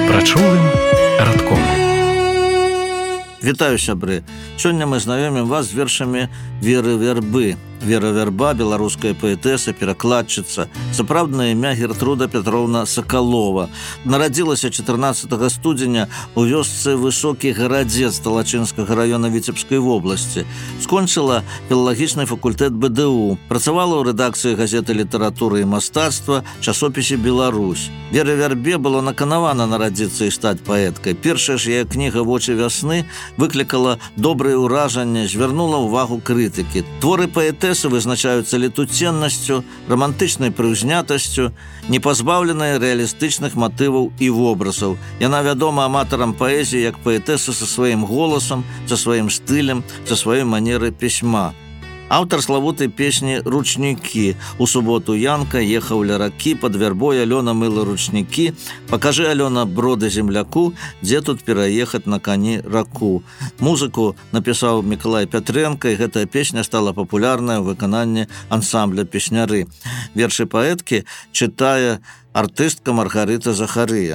прачулым радком. Вітаю, сябры! Сёння мы знаёмім вас з вершамі Веры Вярбы. Вера Вярба, беларуская паэтэса, перакладчыца, сапраўднае імя Гертруда Петровна Сакалова. Нарадзілася 14 студзеня у вёсцы Высокі Гарадзец Талачынскага раёна Віцебскай вобласці. Скончыла філалагічны факультэт БДУ. Працавала ў рэдакцыі газеты «Літаратура і мастацтва», часопісе «Беларусь». Вере Вярбе было наканавана нарадзіцца і стаць паэткай. Першая ж яе кніга «Вочы вясны» выклікала добрае ўражанне, звярнула ўвагу крытыкі. Творы паэтэсы вызначаюцца летуценнасцю, романтычнай прыўзнятасцю, не пазбаўленай рэалістычных матываў і вобразаў. Яна вядома аматарам паэзіі як паэтэса са сваім голасам, са сваім стылем, са сваёй манерай пісьма. Аўтар славутай песні «Ручнікі». У суботу Янка ехаў ля ракі, пад вярбой Алёна мыла ручнікі. Пакажы, Алёна, броды земляку, дзе тут пераехаць на кані раку. Музыку напісаў Мікалай Пятрэнка, і гэтая песня стала папулярная ў выкананні ансамбля «Песняры». Вершы паэткі чытае артыстка Маргарыта Захарыя.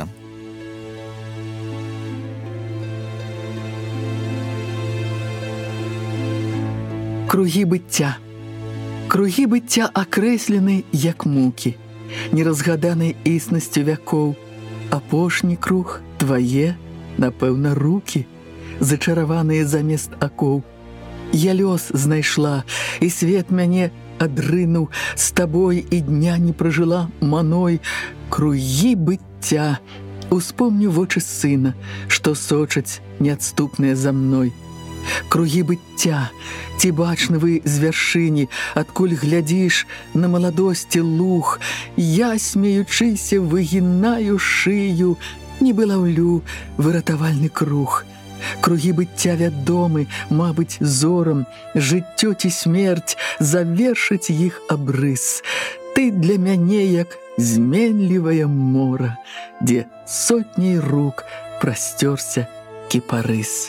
Кругі быцця акрэслены, як мукі, неразгаданай існасцю вякоў. Апошні круг твае, напэўна, рукі, зачараваныя замест акоў. Я лёс знайшла, і свет мяне адрынуў, з табой і дня не пражыла маной. Кругі быцця, успомню вочы сына, што сочаць неадступныя за мной. Кругі быцця, ці бачны вы з вяршыні, адкуль глядзіш на маладосці луг. Я, смеючыся, выгінаю шыю, нібы лаўлю выратавальны круг. Кругі быцця вядомы, мабыць, зорам, жыццё ці смерць, завершыць іх абрыс. Ты для мяне як зменлівае мора, дзе сотняй рук прасцёрся кіпарыс.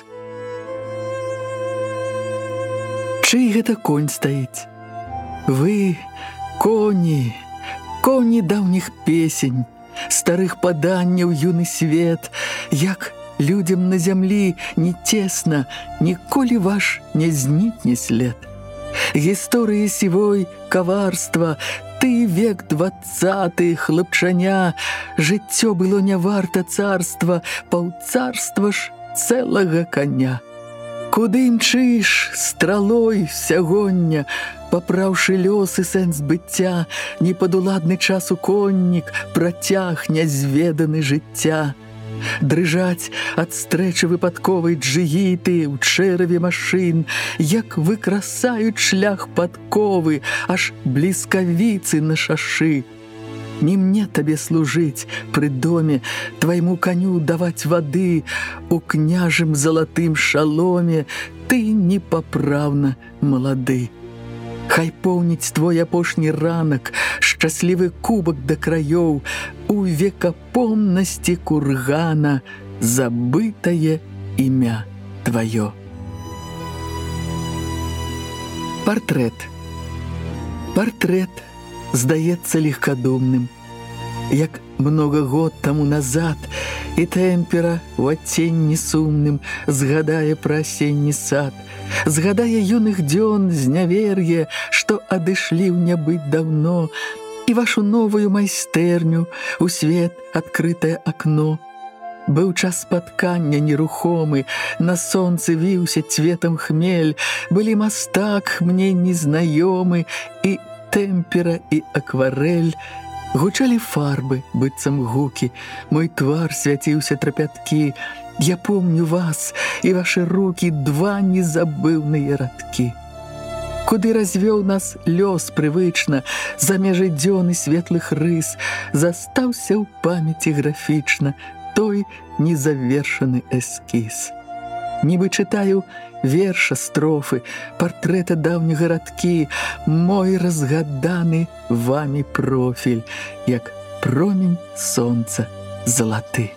Чый гэта конь стаіць? Вы, коні, коні даўніх песень, старых паданняў юны свет, як людзям на зямлі не цесна, ніколі ваш не знікне след. Гісторыі сівой каварства, ты век 20, хлапчаня, жыццё было не варта царства, паўцарства ж цэлага каня. Куды імчыш стралой сягоння, папраўшы лёс і сэнс быцця, непадуладны часу коннік, працяг нязведаны жыцця. Дрыжаць ад стрэчы выпадковай джигіты ў чэраве машын, як выкрасаюць шлях падковы, аж бліскавіцы на шашы. Не мне табе служыць пры доме, твайму каню даваць вады, у княжым залатым шаломе ты непапраўна малады. Хай поўніць твой апошні ранак, шчаслівы кубак да краёў, у векапомнасці кургана забытае імя тваё. Партрэт. Партрэт здаецца легкадумным, як много год таму назад, і тэмпера у адценні сумным згадае пра асенні сад, згадае юных дзён знявер'е, што адышлі ў нябыт даўно, і вашу новую майстэрню, у свет адкрытае акно. Быў час спаткання нерухомы, на сонцы віўся цветам хмель, былі мастак мне незнаёмы, і тэмпера і акварэль. Гучалі фарбы, быццам гукі, мой твар свяціўся трапяткі. Я помню вас і вашы рукі, два незабыўныя радкі. Куды развёў нас лёс прывычна, за межы дзён і светлых рыс, застаўся ў памяці графічна той незавершаны эскіз. Нібы чытаю верша, строфы, партрэта даўняга радкі, мой разгаданы вамі профіль, як промень сонца залаты.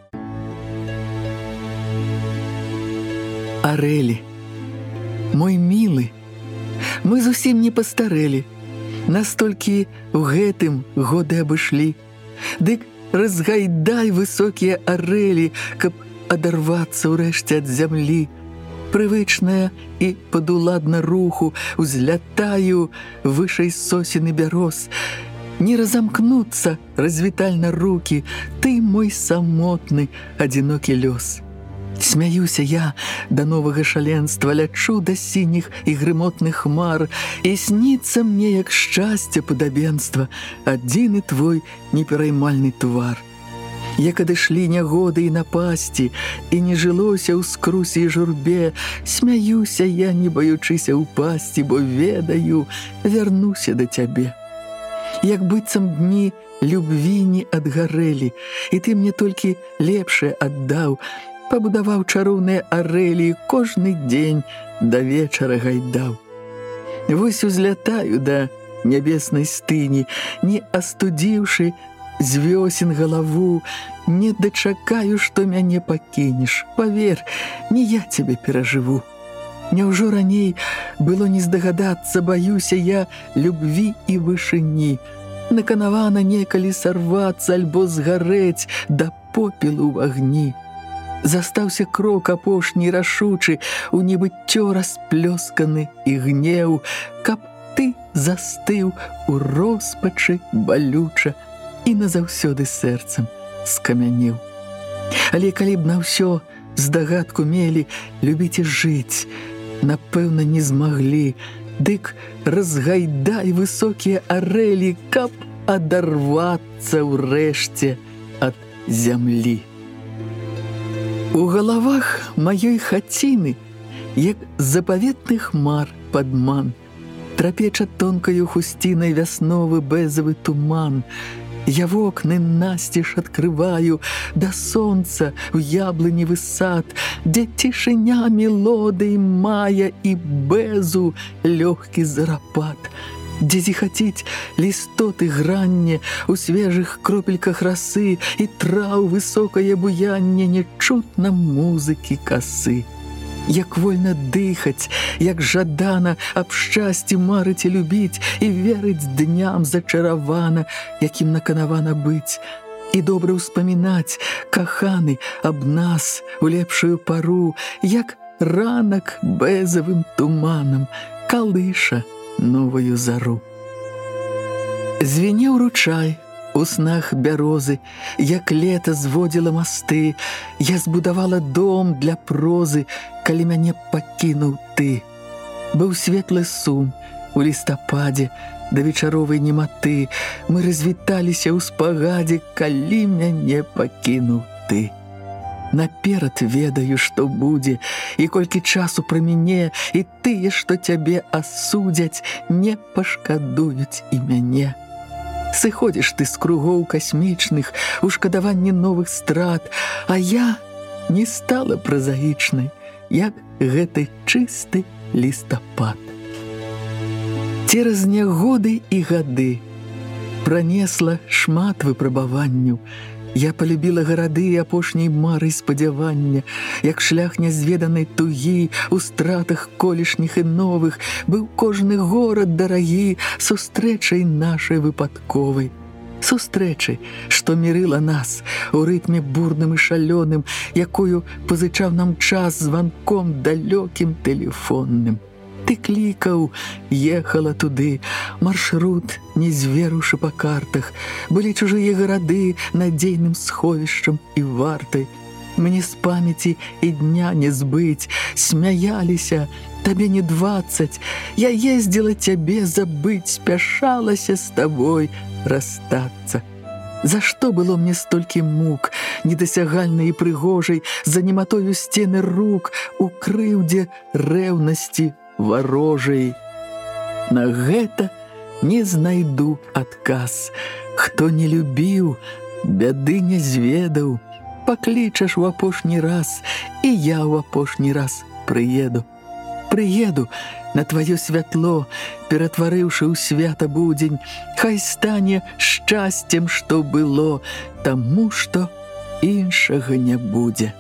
Арэлі, мой мілы, мы зусім не пастарэлі, настолькі ў гэтым годы абышлі. Дык разгайдай высокія арэлі, каб адарвацца ўрэшце ад зямлі. Прывычная і падуладна руху узлятаю вышэй сосен і бяроз. Не разамкнуцца развітальна рукі, ты мой самотны, адзінокі лёс. Смяюся я да новага шаленства, лячу да сініх і грымотных хмар, і сніцца мне, як шчасце падабенства, адзіны твой непераймальны твар. Як адышлі нягоды і напасці, і не жылося ў скрусе і журбе, смяюся я, не баючыся ўпасці, бо ведаю, вярнуся да цябе. Як быццам дні любві не адгарэлі, і ты мне толькі лепшае аддаў, пабудаваў чароўныя арэлі, кожны дзень да вечара гайдаў. Вось узлятаю да нябеснай стыні, не астудзіўшы з вёсен галаву, не дачакаю, што мяне пакінеш. Павер, не я цябе перажыву. Няўжо раней было не здагадацца, баюся я любві і вышыні. Наканавана некалі сарвацца альбо згарэць да попелу ў агні. Застаўся крок апошні рашучы, у небыццё расплёсканы і гнеў, каб ты застыў у роспачы балюча і назаўсёды сэрцам скамянеў. Але калі б на ўсё здагадку мелі любіць і жыць, напэўна, не змаглі, дык разгайдай высокія арэлі, каб адарвацца ўрэшце ад зямлі. У галавах маёй хаціны, як запаветны хмар падман, трапеча тонкаю хусцінай вясновы бэзавы туман. Я вокны насцеж адкрываю да сонца ў яблыневы сад, дзе цішыня мелодый мая і бэзу лёгкі зарапат, дзе зіхаціць лістоты гранне у свежых кропельках расы і траў высокае буянне нечутна музыкі касы. Як вольна дыхаць, як жадана аб шчасці марыць і любіць, і верыць дням зачаравана, якім наканавана быць, і добра ўспамінаць, каханы, аб нас у лепшую пару, як ранак бэзавым туманам калыша новую зару. Звенеў ручай у снах бярозы, як лета зводзіла масты, я збудавала дом для прозы, калі мяне пакінуў ты. Быў светлы сум у лістападзе да вечаровай нематы, мы развіталіся ў спагадзе, калі мяне пакінуў ты. Наперад ведаю, што будзе, і колькі часу праміне, і тыя, што цябе асудзяць, не пашкадуюць і мяне. Сыходзіш ты з кругоў касмічных у шкадаванні новых страт, а я не стала празаічнай, як гэты чысты лістапад. Цераз нягоды і гады пранесла шмат выпрабаванняў. Я полюбіла гарады і апошняй мары спадзявання, як шлях нязведанай тугі у стратах колішніх і новых быў кожны горад дарагі сустрэчай нашай выпадковай. Сустрэчай, што мірыла нас у рытме бурным і шалёным, якую пазычаў нам час званком далёкім тэлефонным. Ты клікаў, ехала туды, маршрут не зверушы па картах, былі чужыя гарады надзейным сховішчам і вартай. Мне з памяці і дня не збыць, смяяліся, табе не 20, я ездзіла цябе забыць, спяшалася з табой расстацца. За што было мне столькі мук, недасягальнай і прыгожай, за нематою сцены рук, у крыўдзе рэўнасці варожай. На гэта не знайду адказ. Хто не любіў, бяды не зведаў. Паклічаш у апошні раз, і я ў апошні раз прыеду. Прыеду на тваё святло, ператварыўшы ў свята будзень, хай стане шчасцем, што было, таму што іншага не будзе.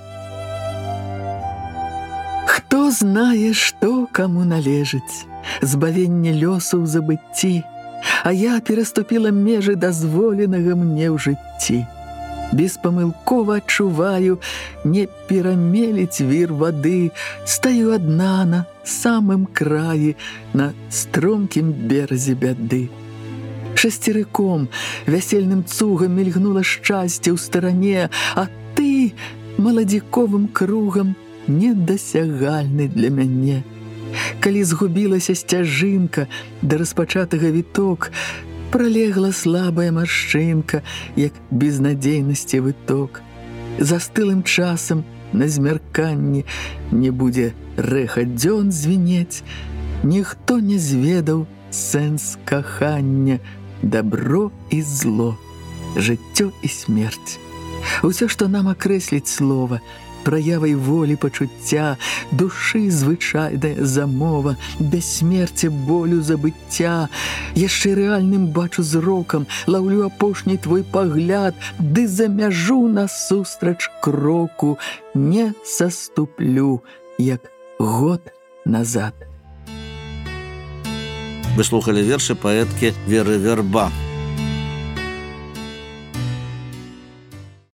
Хто знае, што каму належыць, збавенне лёсу ў забыцці, а я пераступіла межы дазволенага мне ў жыцці. беспамылкова адчуваю, не перамеліць вір вады, стаю адна на самым краі, на стромкім беразе бяды. Шасцерыком, вясельным цугам мільгнула шчасце ў старане, а ты маладзіковым кругам недасягальны для мяне. Калі згубілася сцяжынка да распачатага віток, пролегла слабая маршчынка, як безнадзейнасці выток. Застылым часам на змярканні не будзе рэха дзён звінець, ніхто не зведаў сэнс кахання, добро і зло, жыццё і смерць. Усё, што нам акрэсліць слова, праявай волі пачуцця, душы звычайная замова, бяссмерце болю забыцця. Яшчэ рэальным бачу зрокам, лаўлю апошні твой пагляд, ды за мяжу насустрач кроку не саступлю, як год назад. Вы слухали вершы паэткі Веры Верба.